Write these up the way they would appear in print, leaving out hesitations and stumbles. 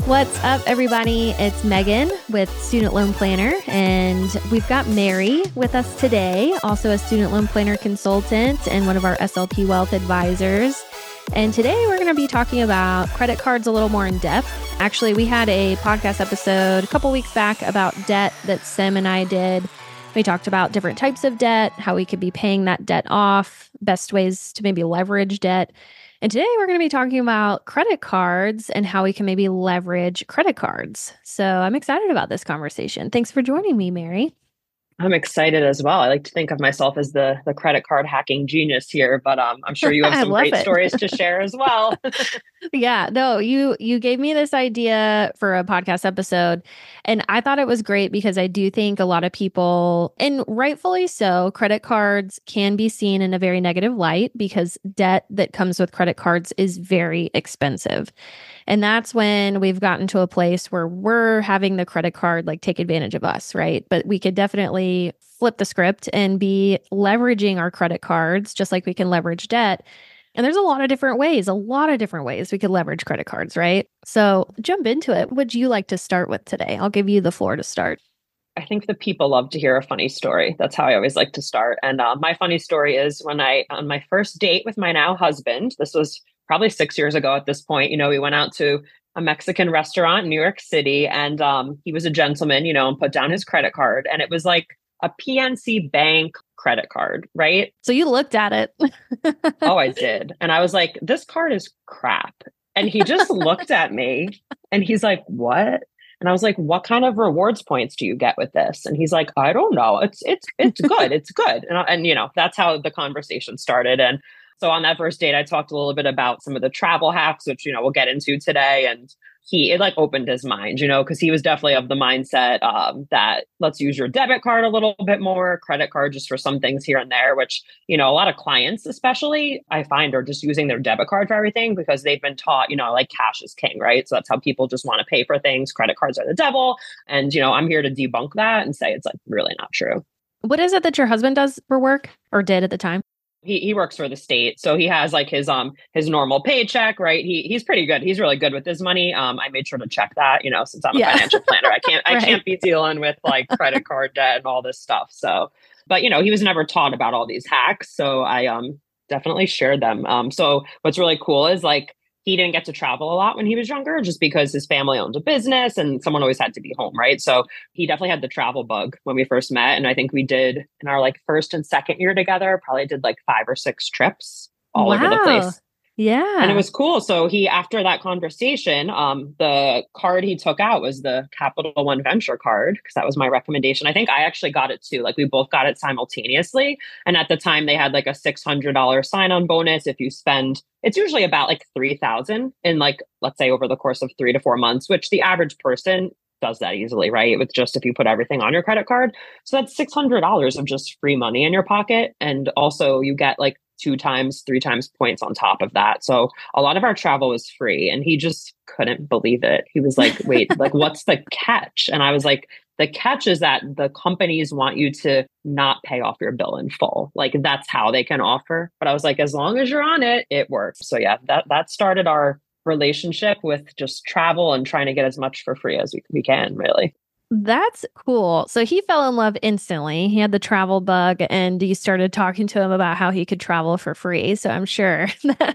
What's up, everybody? It's Megan with Student Loan Planner, and we've got Mary with us today, also a Student Loan Planner consultant and one of our SLP Wealth advisors. And today we're going to be talking about credit cards a little more in depth. Actually, we had a podcast episode a couple weeks back about debt that Sim and I did. We talked about different types of debt, how we could be paying that debt off, best ways to maybe leverage debt. And today we're going to be talking about credit cards and how we can maybe leverage credit cards. So I'm excited about this conversation. Thanks for joining me, Mary. I'm excited as well. I like to think of myself as the credit card hacking genius here, but I'm sure you have some great stories to share as well. Yeah, no, you gave me this idea for a podcast episode, and I thought it was great because I do think a lot of people, and rightfully so, credit cards can be seen in a very negative light because debt that comes with credit cards is very expensive. And that's when we've gotten to a place where we're having the credit card like take advantage of us, right? But we could definitely flip the script and be leveraging our credit cards just like we can leverage debt. And there's a lot of different ways we could leverage credit cards, right? So jump into it. What would you like to start with today? I'll give you the floor to start. I think the people love to hear a funny story. That's how I always like to start. And my funny story is when on my first date with my now husband, this was probably 6 years ago at this point, we went out to a Mexican restaurant in New York City, and he was a gentleman, and put down his credit card, and it was like a PNC Bank credit card, right? So you looked at it. Oh, I did. And I was like, this card is crap. And he just looked at me and he's like, what? And I was like, what kind of rewards points do you get with this? And he's like, I don't know. It's good. It's good. And that's how the conversation started. And so on that first date, I talked a little bit about some of the travel hacks, which, we'll get into today. And it like opened his mind, because he was definitely of the mindset that let's use your debit card a little bit more, credit card just for some things here and there, which, a lot of clients, especially I find are just using their debit card for everything because they've been taught, like cash is king, right? So that's how people just want to pay for things. Credit cards are the devil. And, I'm here to debunk that and say it's like really not true. What is it that your husband does for work or did at the time? He works for the state. So he has like his normal paycheck, right? He's pretty good. He's really good with his money. I made sure to check that, since I'm a financial planner, I can't be dealing with like credit card debt and all this stuff. So, but he was never taught about all these hacks. So I definitely shared them. So what's really cool is like, he didn't get to travel a lot when he was younger just because his family owned a business and someone always had to be home, right? So he definitely had the travel bug when we first met. And I think we did in our like first and second year together, probably did like 5 or 6 trips all over the place. Yeah. And it was cool. So after that conversation, the card he took out was the Capital One Venture card, because that was my recommendation. I think I actually got it too. Like we both got it simultaneously. And at the time they had like a $600 sign-on bonus. If you spend, it's usually about like $3,000 in like, let's say over the course of 3 to 4 months, which the average person does that easily, right? With just if you put everything on your credit card. So that's $600 of just free money in your pocket. And also you get like 2 times, 3 times points on top of that. So a lot of our travel was free and he just couldn't believe it. He was like, wait, like what's the catch? And I was like, the catch is that the companies want you to not pay off your bill in full. Like that's how they can offer. But I was like, as long as you're on it, it works. So yeah, that started our relationship with just travel and trying to get as much for free as we can, really. That's cool. So he fell in love instantly. He had the travel bug and you started talking to him about how he could travel for free. So I'm sure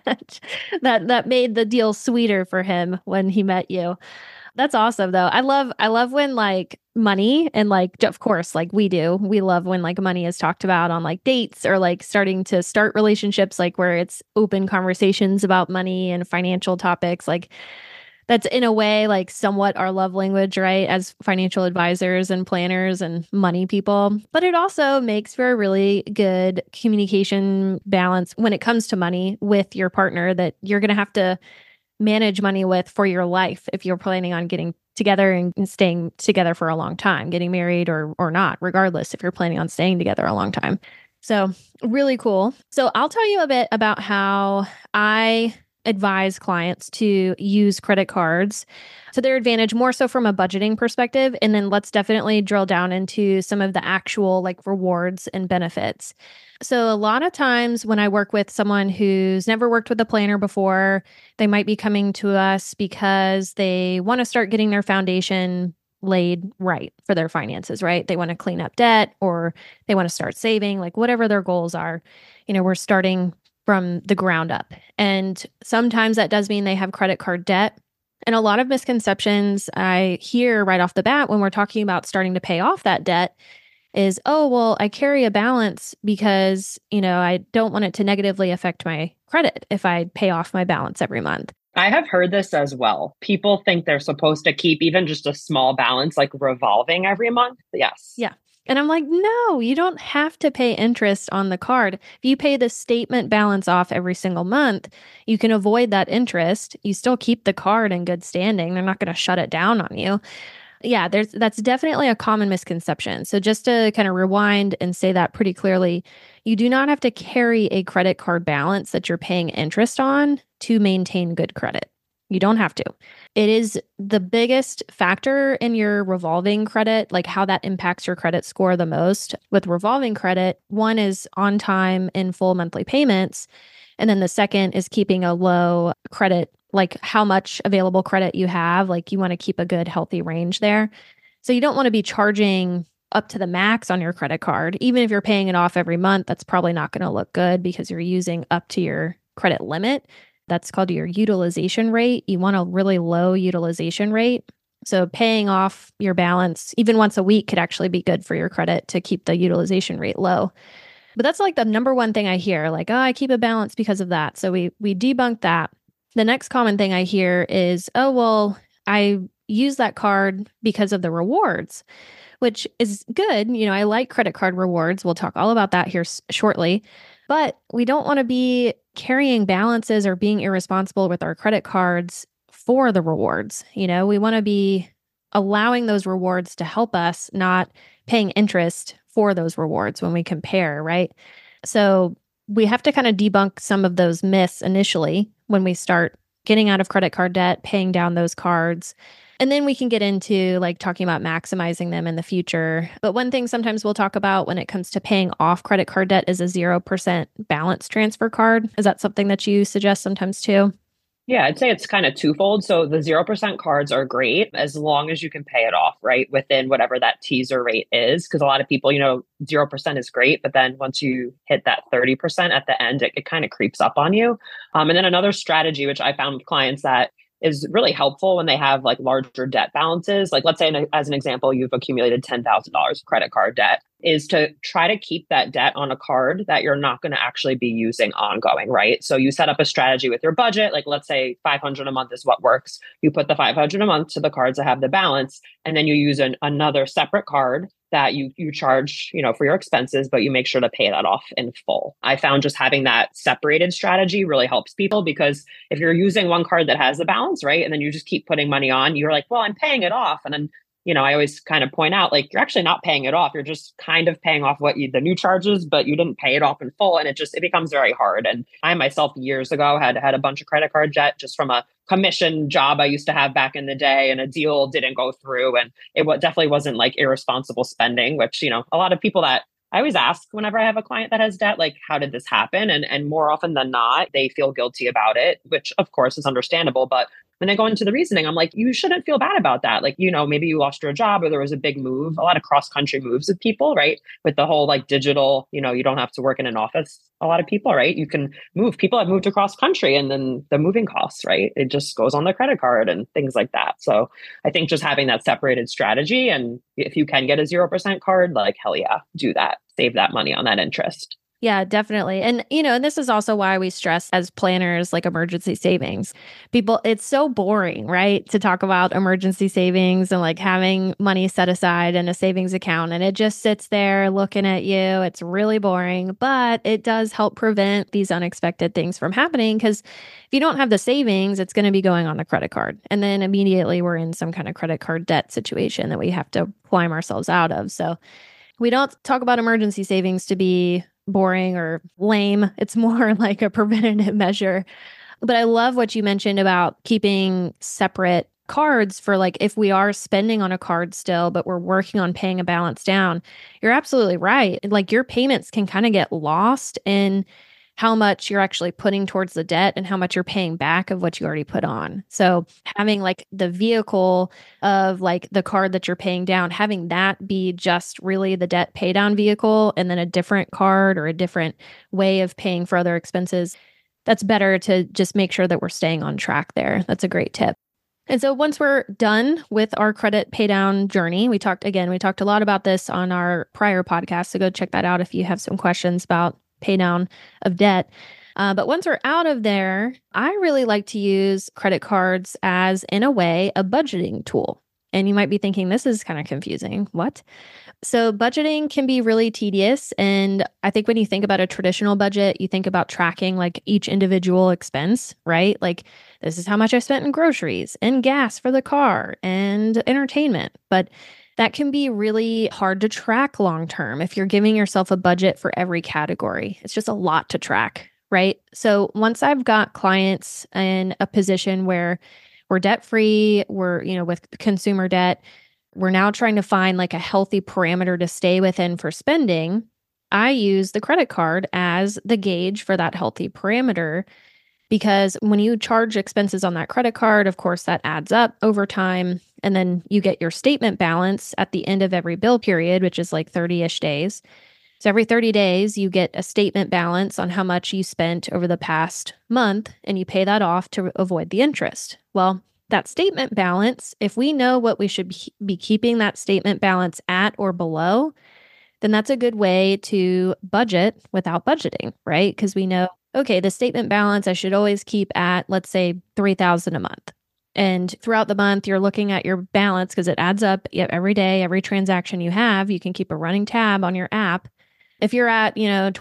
that made the deal sweeter for him when he met you. That's awesome though. I love when like money and like, of course, like we love when like money is talked about on like dates or like starting to start relationships, like where it's open conversations about money and financial topics. Like that's in a way like somewhat our love language, right? As financial advisors and planners and money people. But it also makes for a really good communication balance when it comes to money with your partner that you're going to have to manage money with for your life if you're planning on getting together and staying together for a long time, getting married or not, regardless if you're planning on staying together a long time. So really cool. So I'll tell you a bit about how I advise clients to use credit cards to their advantage, more so from a budgeting perspective. And then let's definitely drill down into some of the actual like rewards and benefits. So, a lot of times when I work with someone who's never worked with a planner before, they might be coming to us because they want to start getting their foundation laid right for their finances, right? They want to clean up debt or they want to start saving, like whatever their goals are. We're starting from the ground up. And sometimes that does mean they have credit card debt. And a lot of misconceptions I hear right off the bat when we're talking about starting to pay off that debt is, oh, well, I carry a balance because, I don't want it to negatively affect my credit if I pay off my balance every month. I have heard this as well. People think they're supposed to keep even just a small balance, like revolving every month. Yes. Yeah. And I'm like, no, you don't have to pay interest on the card. If you pay the statement balance off every single month, you can avoid that interest. You still keep the card in good standing. They're not going to shut it down on you. Yeah, that's definitely a common misconception. So just to kind of rewind and say that pretty clearly, you do not have to carry a credit card balance that you're paying interest on to maintain good credit. You don't have to. It is the biggest factor in your revolving credit, like how that impacts your credit score the most. With revolving credit, one is on time in full monthly payments. And then the second is keeping a low credit, like how much available credit you have. Like you want to keep a good, healthy range there. So you don't want to be charging up to the max on your credit card. Even if you're paying it off every month, that's probably not going to look good because you're using up to your credit limit. That's called your utilization rate. You want a really low utilization rate. So paying off your balance even once a week could actually be good for your credit to keep the utilization rate low. But that's like the number one thing I hear, like, oh, I keep a balance because of that. So we debunk that. The next common thing I hear is, oh, well, I use that card because of the rewards, which is good. I like credit card rewards. We'll talk all about that here shortly. But we don't want to be carrying balances or being irresponsible with our credit cards for the rewards. We want to be allowing those rewards to help us, not paying interest for those rewards when we compare, right? So we have to kind of debunk some of those myths initially when we start getting out of credit card debt, paying down those cards. And then we can get into like talking about maximizing them in the future. But one thing sometimes we'll talk about when it comes to paying off credit card debt is a 0% balance transfer card. Is that something that you suggest sometimes too? Yeah, I'd say it's kind of twofold. So the 0% cards are great as long as you can pay it off, right? Within whatever that teaser rate is. Because a lot of people, 0% is great. But then once you hit that 30% at the end, it kind of creeps up on you. And then another strategy, which I found with clients that is really helpful when they have like larger debt balances. Like let's say as an example, you've accumulated $10,000 credit card debt, is to try to keep that debt on a card that you're not going to actually be using ongoing, right? So you set up a strategy with your budget. Like let's say 500 a month is what works. You put the 500 a month to the cards that have the balance, and then you use another separate card that you charge, for your expenses, but you make sure to pay that off in full. I found just having that separated strategy really helps people, because if you're using one card that has the balance, right, and then you just keep putting money on, you're like, well, I'm paying it off. And then, I always kind of point out, like, you're actually not paying it off. You're just kind of paying off the new charges, but you didn't pay it off in full. And it becomes very hard. And I myself years ago had a bunch of credit card debt just from a commission job I used to have back in the day, and a deal didn't go through. And it definitely wasn't like irresponsible spending, which, a lot of people that I always ask whenever I have a client that has debt, like, how did this happen? And more often than not, they feel guilty about it, which of course is understandable. But when I go into the reasoning, I'm like, you shouldn't feel bad about that. Like, maybe you lost your job or there was a big move, a lot of cross country moves with people, right? With the whole like digital, you don't have to work in an office. A lot of people, right? You can move. People have moved across country, and then the moving costs, right? It just goes on their credit card and things like that. So I think just having that separated strategy, and if you can get a 0% card, like, hell yeah, do that. Save that money on that interest. Yeah, definitely. And, and this is also why we stress as planners, like emergency savings. People, it's so boring, right? To talk about emergency savings and like having money set aside in a savings account. And it just sits there looking at you. It's really boring, but it does help prevent these unexpected things from happening. Because if you don't have the savings, it's going to be going on the credit card. And then immediately we're in some kind of credit card debt situation that we have to climb ourselves out of. So we don't talk about emergency savings to be boring or lame. It's more like a preventative measure. But I love what you mentioned about keeping separate cards for like if we are spending on a card still, but we're working on paying a balance down. You're absolutely right. Like your payments can kind of get lost in how much you're actually putting towards the debt and how much you're paying back of what you already put on. So having like the vehicle of like the card that you're paying down, having that be just really the debt pay down vehicle and then a different card or a different way of paying for other expenses, that's better to just make sure that we're staying on track there. That's a great tip. And so once we're done with our credit pay down journey, we talked a lot about this on our prior podcast. So go check that out if you have some questions about pay down of debt. But once we're out of there, I really like to use credit cards as, in a way, a budgeting tool. And you might be thinking, this is kind of confusing. What? So budgeting can be really tedious. And I think when you think about a traditional budget, you think about tracking like each individual expense, right? Like this is how much I spent in groceries and gas for the car and entertainment. But that can be really hard to track long term if you're giving yourself a budget for every category. It's just a lot to track, right? So once I've got clients in a position where we're debt free, we're, with consumer debt, we're now trying to find like a healthy parameter to stay within for spending. I use the credit card as the gauge for that healthy parameter because when you charge expenses on that credit card, of course, that adds up over time. And then you get your statement balance at the end of every bill period, which is like 30-ish days. So every 30 days, you get a statement balance on how much you spent over the past month, and you pay that off to avoid the interest. Well, that statement balance, if we know what we should be keeping that statement balance at or below, then that's a good way to budget without budgeting, right? Because we know, okay, the statement balance I should always keep at, let's say, $3,000 a month. And throughout the month, you're looking at your balance because it adds up every day, every transaction you have. You can keep a running tab on your app. If you're at,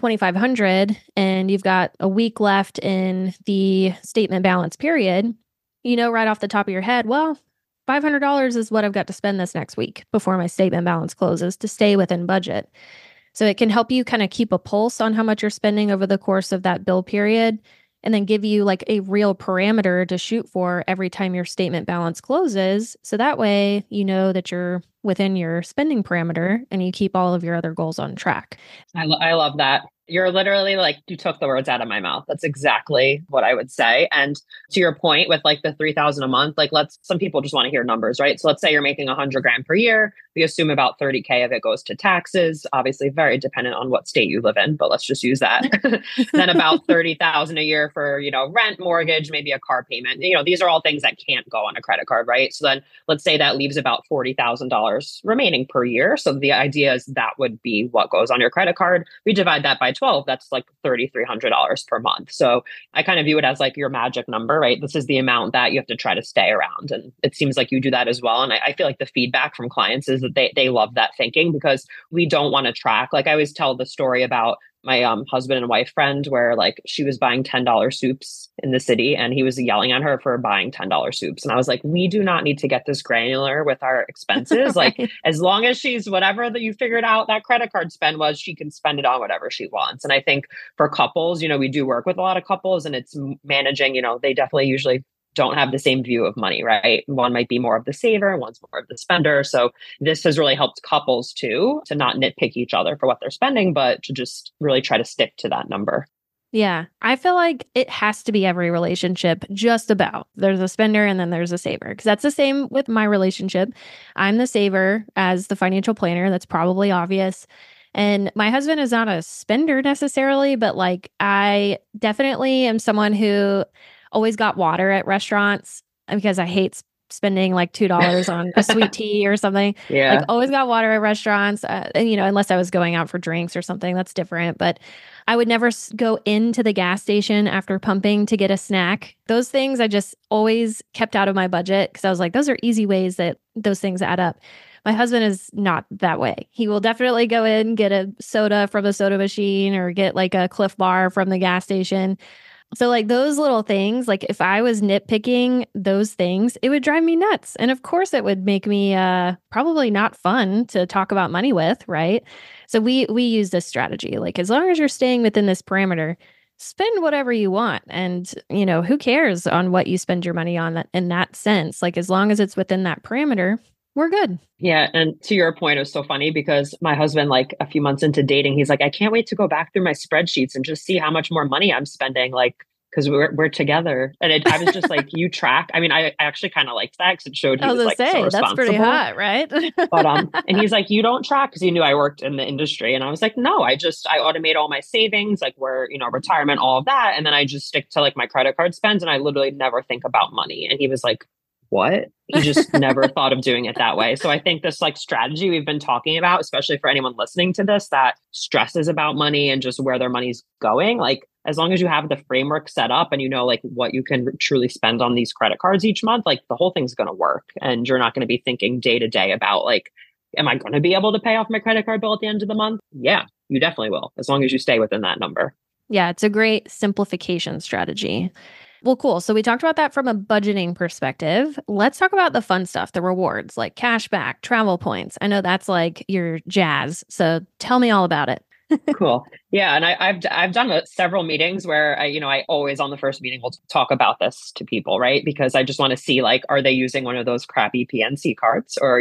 2,500 and you've got a week left in the statement balance period, right off the top of your head, well, $500 is what I've got to spend this next week before my statement balance closes to stay within budget. So it can help you kind of keep a pulse on how much you're spending over the course of that bill period and then give you like a real parameter to shoot for every time your statement balance closes. So that way, you know that you're within your spending parameter and you keep all of your other goals on track. I love that. You're literally like, you took the words out of my mouth. That's exactly what I would say. And to your point with like the 3,000 a month, like some people just want to hear numbers, right? So let's say you're making 100 grand per year. We assume about 30K of it goes to taxes, obviously very dependent on what state you live in, but let's just use that. Then about 30,000 a year for, rent, mortgage, maybe a car payment. These are all things that can't go on a credit card, right? So then let's say that leaves about $40,000 remaining per year. So the idea is that would be what goes on your credit card. We divide that by 12, that's like $3,300 per month. So I kind of view it as like your magic number, right? This is the amount that you have to try to stay around. And it seems like you do that as well. And I feel like the feedback from clients is that they love that thinking because we don't want to track. Like I always tell the story about my husband and wife friend where like she was buying $10 soups in the city and he was yelling at her for buying $10 soups. And I was like, we do not need to get this granular with our expenses. Right. Like as long as she's whatever that you figured out that credit card spend was, she can spend it on whatever she wants. And I think for couples, we do work with a lot of couples and it's managing, they definitely usually don't have the same view of money, right? One might be more of the saver, one's more of the spender. So this has really helped couples too, to not nitpick each other for what they're spending, but to just really try to stick to that number. Yeah, I feel like it has to be every relationship, just about. There's a spender and then there's a saver, because that's the same with my relationship. I'm the saver as the financial planner. That's probably obvious. And my husband is not a spender necessarily, but like I definitely am someone who always got water at restaurants because I hate spending like $2 on a sweet tea or something. Yeah. Like always got water at restaurants, and, unless I was going out for drinks or something, that's different. But I would never go into the gas station after pumping to get a snack. Those things I just always kept out of my budget because I was like, those are easy ways that those things add up. My husband is not that way. He will definitely go in, get a soda from the soda machine or get like a Cliff Bar from the gas station. So like those little things, like if I was nitpicking those things, it would drive me nuts. And of course it would make me probably not fun to talk about money with, right? So we use this strategy. Like as long as you're staying within this parameter, spend whatever you want. And, who cares on what you spend your money on in that sense? Like, as long as it's within that parameter, we're good. Yeah. And to your point, it was so funny because my husband, like a few months into dating, he's like, I can't wait to go back through my spreadsheets and just see how much more money I'm spending. Like, because we're together. And I was just like, you track. I mean, I actually kind of liked that because it showed he I was was gonna like so say that's pretty responsible. hot, right? But and he's like, you don't track because he knew I worked in the industry. And I was like, no, I automate all my savings, like where, retirement, all of that. And then I just stick to like my credit card spends and I literally never think about money. And he was like, what? He just never thought of doing it that way. So I think this like strategy we've been talking about, especially for anyone listening to this that stresses about money and just where their money's going, like as long as you have the framework set up and you know like what you can truly spend on these credit cards each month, like the whole thing's going to work. And you're not going to be thinking day to day about like, am I going to be able to pay off my credit card bill at the end of the month? Yeah, you definitely will, as long as you stay within that number. Yeah, it's a great simplification strategy. Well, cool. So we talked about that from a budgeting perspective. Let's talk about the fun stuff, the rewards like cash back, travel points. I know that's like your jazz. So tell me all about it. Cool. Yeah, and I've done several meetings where I always on the first meeting will talk about this to people, right? Because I just want to see like, are they using one of those crappy PNC cards or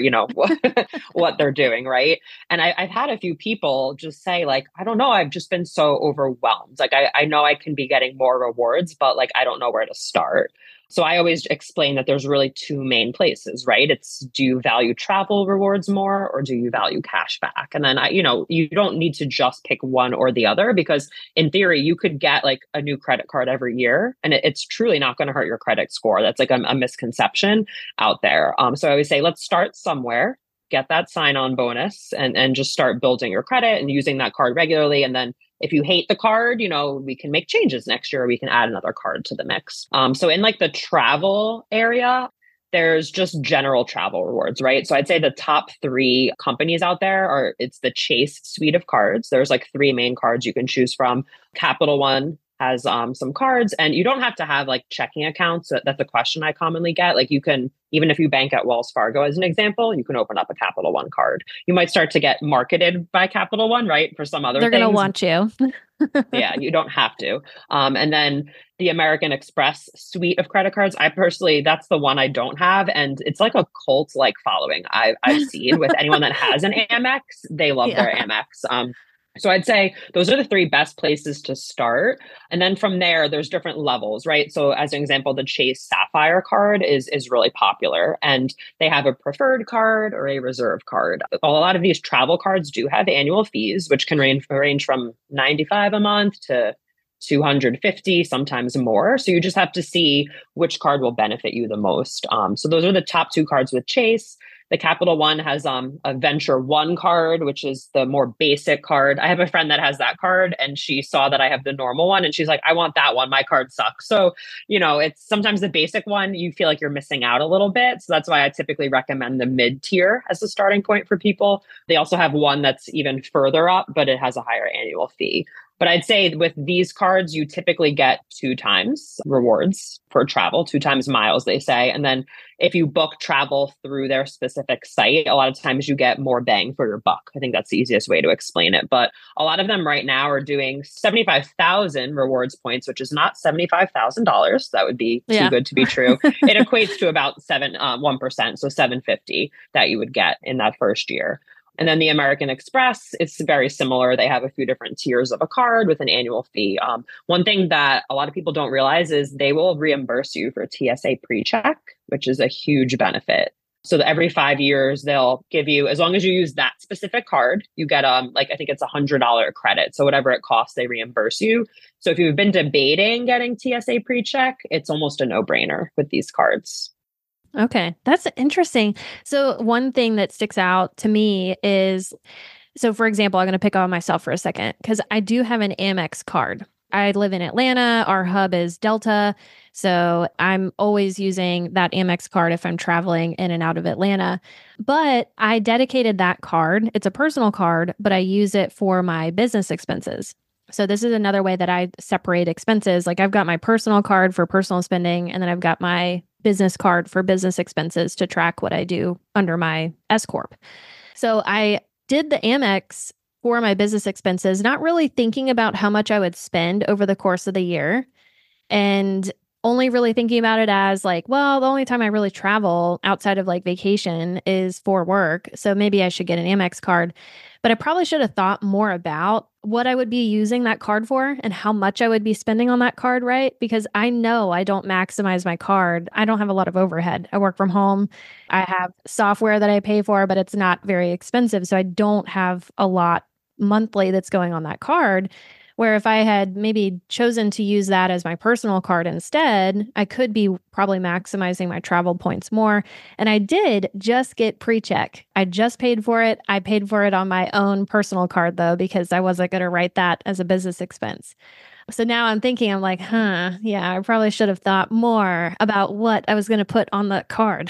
what they're doing, right? And I've had a few people just say like, I don't know, I've just been so overwhelmed. Like I know I can be getting more rewards, but like I don't know where to start. So I always explain that there's really two main places, right? It's do you value travel rewards more or do you value cash back? And then you don't need to just pick one or the other because in theory, you could get like a new credit card every year and it's truly not going to hurt your credit score. That's like a misconception out there. So I always say, let's start somewhere, get that sign-on bonus and just start building your credit and using that card regularly. And then if you hate the card, we can make changes next year. We can add another card to the mix. So in like the travel area, there's just general travel rewards, right? So I'd say the top three companies out there it's the Chase suite of cards. There's like three main cards you can choose from. Capital One has some cards and you don't have to have like checking accounts. That's a question I commonly get. Like you can, even if you bank at Wells Fargo as an example, you can open up a Capital One card. You might start to get marketed by Capital One, right? For some other They're things. going to want you. Yeah, you don't have to. And then the American Express suite of credit cards, I personally, that's the one I don't have. And it's like a cult like following I've seen with anyone that has an Amex. They love their Amex. So I'd say those are the three best places to start. And then from there, there's different levels, right? So as an example, the Chase Sapphire card is really popular and they have a preferred card or a reserve card. A lot of these travel cards do have annual fees, which can range from $95 a month to $250, sometimes more. So you just have to see which card will benefit you the most. So those are the top two cards with Chase. The Capital One has a Venture One card, which is the more basic card. I have a friend that has that card and she saw that I have the normal one and she's like, I want that one. My card sucks. So, it's sometimes the basic one, you feel like you're missing out a little bit. So that's why I typically recommend the mid tier as a starting point for people. They also have one that's even further up, but it has a higher annual fee. But I'd say with these cards, you typically get 2 times rewards for travel, 2 times miles, they say. And then if you book travel through their specific site, a lot of times you get more bang for your buck. I think that's the easiest way to explain it. But a lot of them right now are doing 75,000 rewards points, which is not $75,000. That would be too good to be true. It equates to about 1%, so 750 that you would get in that first year. And then the American Express, it's very similar. They have a few different tiers of a card with an annual fee. One thing that a lot of people don't realize is they will reimburse you for TSA PreCheck, which is a huge benefit. So that every 5 years, they'll give you, as long as you use that specific card, you get I think it's $100 credit. So whatever it costs, they reimburse you. So if you've been debating getting TSA PreCheck, it's almost a no-brainer with these cards. Okay, that's interesting. So one thing that sticks out to me is, so for example, I'm going to pick on myself for a second because I do have an Amex card. I live in Atlanta. Our hub is Delta. So I'm always using that Amex card if I'm traveling in and out of Atlanta. But I dedicated that card. It's a personal card, but I use it for my business expenses. So this is another way that I separate expenses. Like I've got my personal card for personal spending, and then I've got my business card for business expenses to track what I do under my S Corp. So I did the Amex for my business expenses, not really thinking about how much I would spend over the course of the year and only really thinking about it as like, well, the only time I really travel outside of like vacation is for work. So maybe I should get an Amex card. But I probably should have thought more about what I would be using that card for and how much I would be spending on that card, right? Because I know I don't maximize my card. I don't have a lot of overhead. I work from home. I have software that I pay for, but it's not very expensive. So I don't have a lot monthly that's going on that card. Where if I had maybe chosen to use that as my personal card instead, I could be probably maximizing my travel points more. And I did just get pre-check. I just paid for it. I paid for it on my own personal card though, because I wasn't going to write that as a business expense. So now I'm like, yeah, I probably should have thought more about what I was going to put on the card.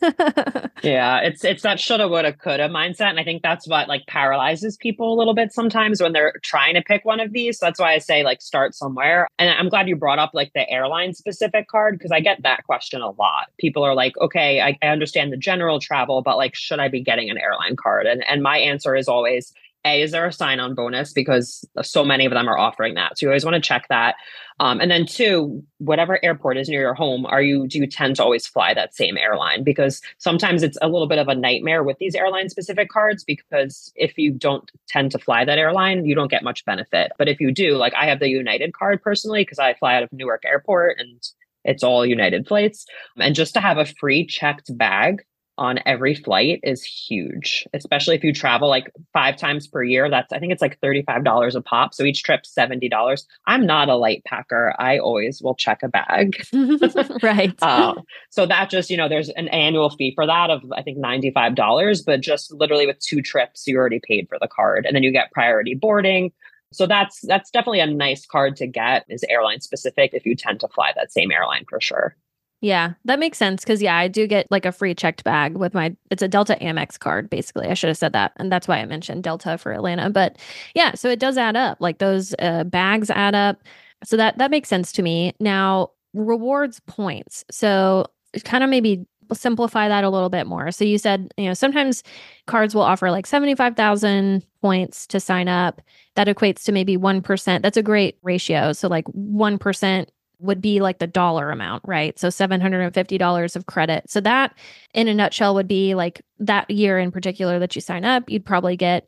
Yeah, it's that shoulda, woulda, coulda mindset, and I think that's what like paralyzes people a little bit sometimes when they're trying to pick one of these. So that's why I say like start somewhere. And I'm glad you brought up like the airline specific card because I get that question a lot. People are like, okay, I understand the general travel, but like, should I be getting an airline card? And my answer is always is there a sign-on bonus? Because so many of them are offering that. So you always want to check that. And then two, whatever airport is near your home, do you tend to always fly that same airline? Because sometimes it's a little bit of a nightmare with these airline specific cards, because if you don't tend to fly that airline, you don't get much benefit. But if you do, like I have the United card personally, because I fly out of Newark Airport and it's all United flights. And just to have a free checked bag on every flight is huge, especially if you travel like 5 times per year. I think it's like $35 a pop. So each trip's $70. I'm not a light packer. I always will check a bag. Right. So that just, there's an annual fee for that of, I think, $95, but just literally with 2 trips, you already paid for the card and then you get priority boarding. So that's definitely a nice card to get, is airline specific if you tend to fly that same airline for sure. Yeah, that makes sense because I do get like a free checked bag with it's a Delta Amex card, basically. I should have said that. And that's why I mentioned Delta for Atlanta. But yeah, so it does add up. Like those bags add up. So that makes sense to me. Now, rewards points. So kind of maybe simplify that a little bit more. So you said, sometimes cards will offer like 75,000 points to sign up. That equates to maybe 1%. That's a great ratio. So like 1% would be like the dollar amount, right? So $750 of credit. So that in a nutshell would be like that year in particular that you sign up, you'd probably get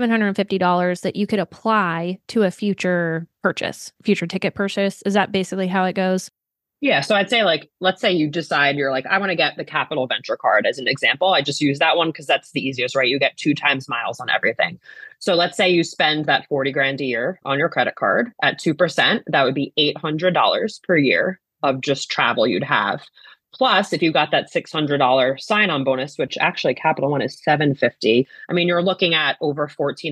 $750 that you could apply to a future ticket purchase. Is that basically how it goes? Yeah. So I'd say like, let's say you decide you're like, I want to get the Capital Venture card as an example. I just use that one because that's the easiest, right? You get 2 times miles on everything. So let's say you spend that 40 grand a year on your credit card at 2%. That would be $800 per year of just travel you'd have. Plus, if you got that $600 sign-on bonus, which actually Capital One is $750, I mean, you're looking at over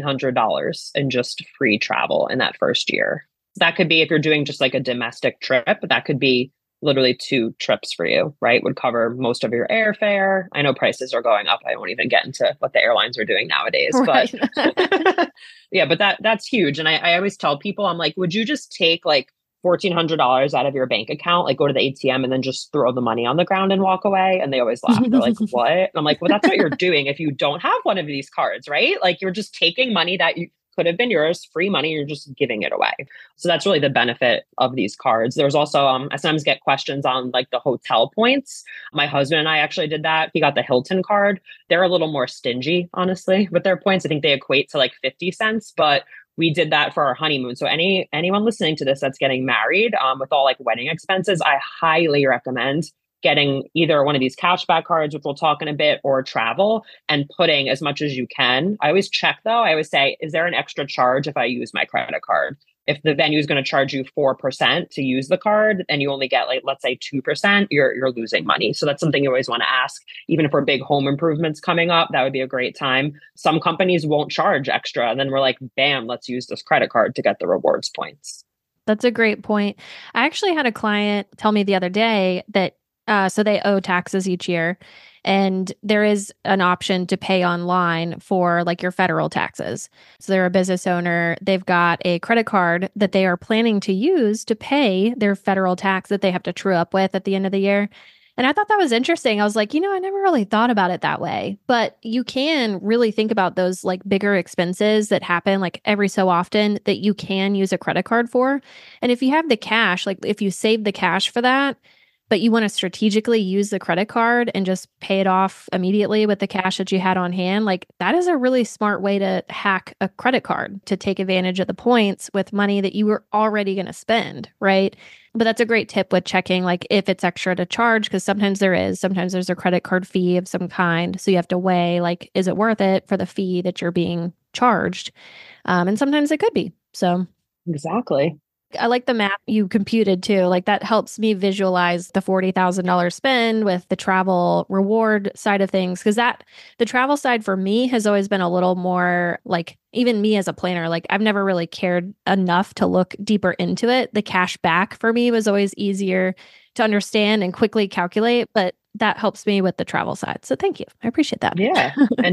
$1,400 in just free travel in that first year. That could be if you're doing just like a domestic trip, that could be literally 2 trips for you, right? Would cover most of your airfare. I know prices are going up. I won't even get into what the airlines are doing nowadays, right. But yeah, but that's huge. And I always tell people, I'm like, would you just take like $1,400 out of your bank account, like go to the ATM and then just throw the money on the ground and walk away? And they always laugh. They're like, what? And I'm like, well, that's what you're doing if you don't have one of these cards, right? Like you're just taking money that you could have been yours, free money, you're just giving it away. So that's really the benefit of these cards. There's also, I sometimes get questions on like the hotel points. My husband and I actually did that. He got the Hilton card. They're a little more stingy, honestly, with their points. I think they equate to like 50 cents, but we did that for our honeymoon. So anyone listening to this that's getting married with all like wedding expenses, I highly recommend getting either one of these cashback cards, which we'll talk in a bit, or travel, and putting as much as you can. I always check though. I always say, is there an extra charge if I use my credit card? If the venue is going to charge you 4% to use the card and you only get like, let's say 2%, you're losing money. So that's something you always want to ask. Even for big home improvements coming up, that would be a great time. Some companies won't charge extra. And then we're like, bam, let's use this credit card to get the rewards points. That's a great point. I actually had a client tell me the other day that so they owe taxes each year, and there is an option to pay online for like your federal taxes. So they're a business owner. They've got a credit card that they are planning to use to pay their federal tax that they have to true up with at the end of the year. And I thought that was interesting. I was like, I never really thought about it that way. But you can really think about those like bigger expenses that happen like every so often that you can use a credit card for. And if you have the cash, like if you save the cash for that, but you want to strategically use the credit card and just pay it off immediately with the cash that you had on hand, like that is a really smart way to hack a credit card to take advantage of the points with money that you were already going to spend, right? But that's a great tip with checking like if it's extra to charge, because sometimes there's a credit card fee of some kind. So you have to weigh like, is it worth it for the fee that you're being charged? And sometimes it could be. So Exactly. I like the map you computed too. Like that helps me visualize the $40,000 spend with the travel reward side of things. Cause the travel side for me has always been a little more like, even me as a planner, like I've never really cared enough to look deeper into it. The cash back for me was always easier to understand and quickly calculate, but that helps me with the travel side. So thank you. I appreciate that. Yeah.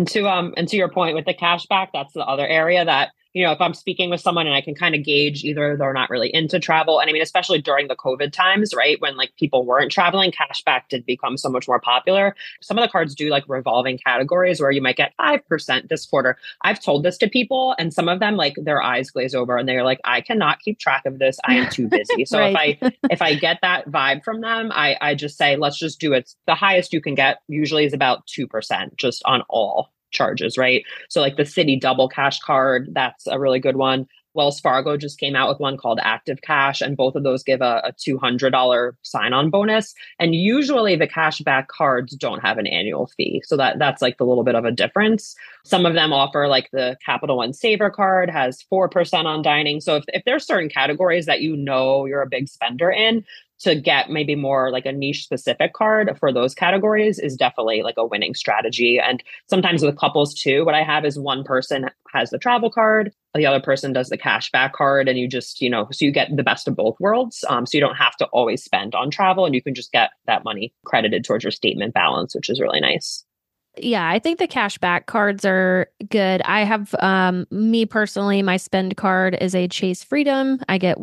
And to your point with the cash back, that's the other area that, if I'm speaking with someone and I can kind of gauge either they're not really into travel. And I mean, especially during the COVID times, right? When like people weren't traveling, cash back did become so much more popular. Some of the cards do like revolving categories where you might get 5% this quarter. I've told this to people and some of them like their eyes glaze over and they're like, I cannot keep track of this. I am too busy. So Right. if I get that vibe from them, I just say, let's just do it. The highest you can get usually is about 2% just on all charges, right? So like the Citi Double Cash card, that's a really good one. Wells Fargo just came out with one called Active Cash, and both of those give a $200 sign-on bonus. And usually the cashback cards don't have an annual fee. So that's like the little bit of a difference. Some of them offer like the Capital One Saver card has 4% on dining. So if there's certain categories that you're a big spender in, to get maybe more like a niche specific card for those categories is definitely like a winning strategy. And sometimes with couples too, what I have is one person has the travel card, the other person does the cashback card, and you just, so you get the best of both worlds. So you don't have to always spend on travel and you can just get that money credited towards your statement balance, which is really nice. Yeah, I think the cashback cards are good. I have, me personally, my spend card is a Chase Freedom. I get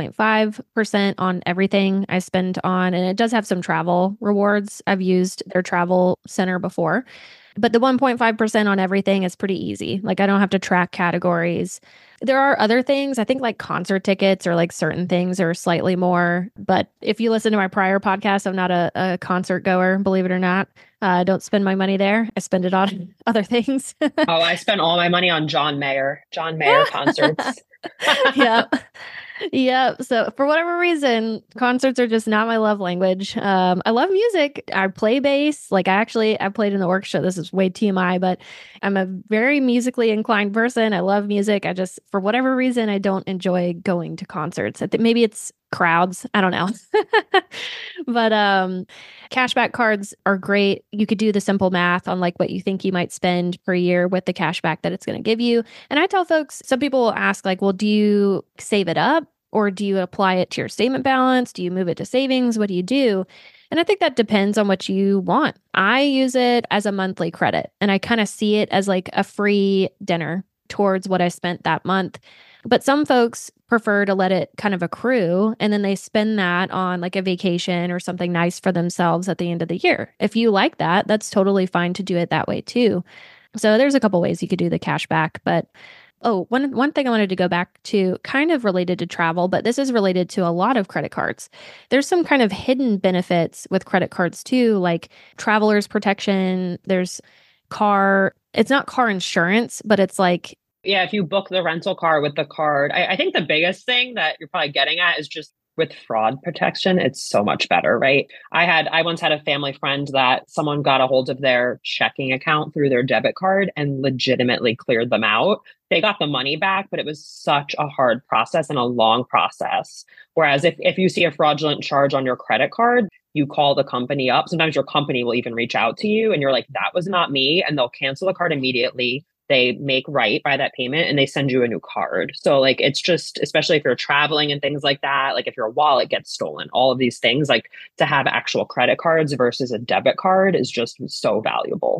1.5% on everything I spend on, and it does have some travel rewards. I've used their travel center before, but the 1.5% on everything is pretty easy. Like I don't have to track categories. There are other things, I think like concert tickets or like certain things are slightly more. But if you listen to my prior podcast, I'm not a concert goer, believe it or not. I don't spend my money there. I spend it on other things. Oh, I spent all my money on John Mayer concerts. Yeah. Yeah. So for whatever reason, concerts are just not my love language. I love music. I play bass. Like I played in the orchestra. This is way TMI, but I'm a very musically inclined person. I love music. I just, for whatever reason, I don't enjoy going to concerts. I think maybe it's crowds. I don't know. But cashback cards are great. You could do the simple math on like what you think you might spend per year with the cashback that it's going to give you. And I tell folks, some people will ask like, well, do you save it up or do you apply it to your statement balance? Do you move it to savings? What do you do? And I think that depends on what you want. I use it as a monthly credit and I kind of see it as like a free dinner towards what I spent that month. But some folks prefer to let it kind of accrue and then they spend that on like a vacation or something nice for themselves at the end of the year. If you like that, that's totally fine to do it that way too. So there's a couple ways you could do the cash back. But one thing I wanted to go back to, kind of related to travel, but this is related to a lot of credit cards. There's some kind of hidden benefits with credit cards too, like traveler's protection. There's it's not car insurance, but it's like, yeah, if you book the rental car with the card, I think the biggest thing that you're probably getting at is just with fraud protection, it's so much better, right? I once had a family friend that someone got a hold of their checking account through their debit card and legitimately cleared them out. They got the money back, but it was such a hard process and a long process. Whereas if you see a fraudulent charge on your credit card, you call the company up. Sometimes your company will even reach out to you and you're like, that was not me. And they'll cancel the card immediately. They make right by that payment and they send you a new card. So like, it's just, especially if you're traveling and things like that, like if your wallet gets stolen, all of these things, like to have actual credit cards versus a debit card is just so valuable.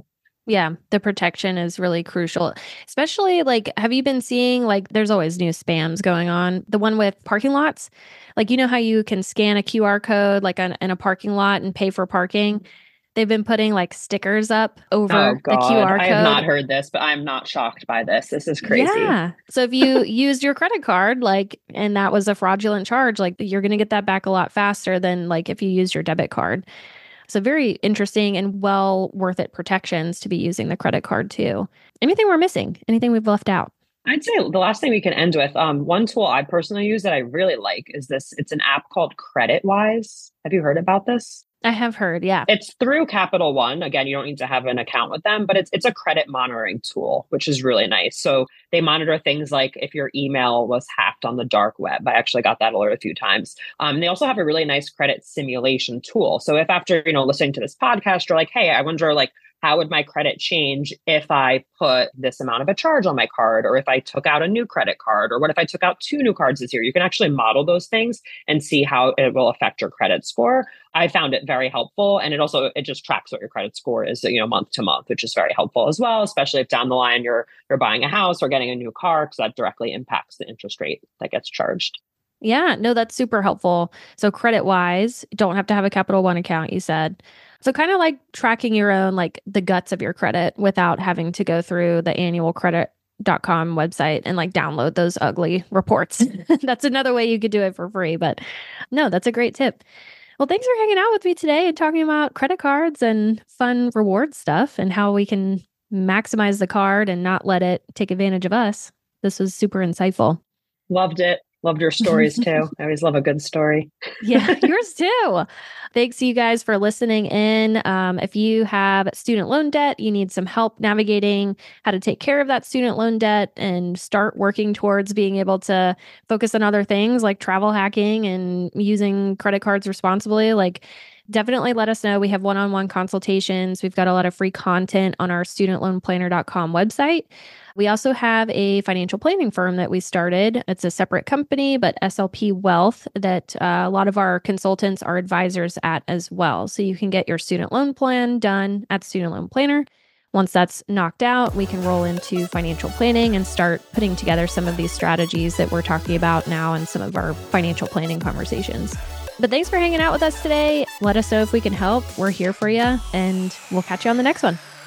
Yeah, the protection is really crucial. Especially like, have you been seeing like there's always new spams going on? The one with parking lots, like you know how you can scan a QR code like in a parking lot and pay for parking? They've been putting like stickers up Oh over the God, QR I have not code. heard this, but I'm not shocked by this. This is crazy. Yeah. So if you used your credit card, like, and that was a fraudulent charge, like you're going to get that back a lot faster than like if you used your debit card. So very interesting and well worth it protections to be using the credit card too. Anything we're missing? Anything we've left out? I'd say the last thing we can end with, one tool I personally use that I really like is this. It's an app called CreditWise. Have you heard about this? I have heard, yeah. It's through Capital One. Again, you don't need to have an account with them, but it's a credit monitoring tool, which is really nice. So they monitor things like if your email was hacked on the dark web. I actually got that alert a few times. They also have a really nice credit simulation tool. So if after, listening to this podcast, you're like, hey, I wonder like how would my credit change if I put this amount of a charge on my card, or if I took out a new credit card, or what if I took out 2 new cards this year? You can actually model those things and see how it will affect your credit score. I found it very helpful. And it just tracks what your credit score is, month to month, which is very helpful as well, especially if down the line you're buying a house or getting a new car, because that directly impacts the interest rate that gets charged. Yeah, no, that's super helpful. So credit wise, don't have to have a Capital One account, you said. So kind of like tracking your own, like the guts of your credit without having to go through the annualcredit.com website and like download those ugly reports. That's another way you could do it for free. But no, that's a great tip. Well, thanks for hanging out with me today and talking about credit cards and fun reward stuff and how we can maximize the card and not let it take advantage of us. This was super insightful. Loved it. Loved your stories too. I always love a good story. Yeah, yours too. Thanks you guys for listening in. If you have student loan debt, you need some help navigating how to take care of that student loan debt and start working towards being able to focus on other things like travel hacking and using credit cards responsibly, like definitely let us know. We have one-on-one consultations. We've got a lot of free content on our studentloanplanner.com website. We also have a financial planning firm that we started. It's a separate company, but SLP Wealth that a lot of our consultants are advisors at as well. So you can get your student loan plan done at Student Loan Planner. Once that's knocked out, we can roll into financial planning and start putting together some of these strategies that we're talking about now in some of our financial planning conversations. But thanks for hanging out with us today. Let us know if we can help. We're here for you, and we'll catch you on the next one.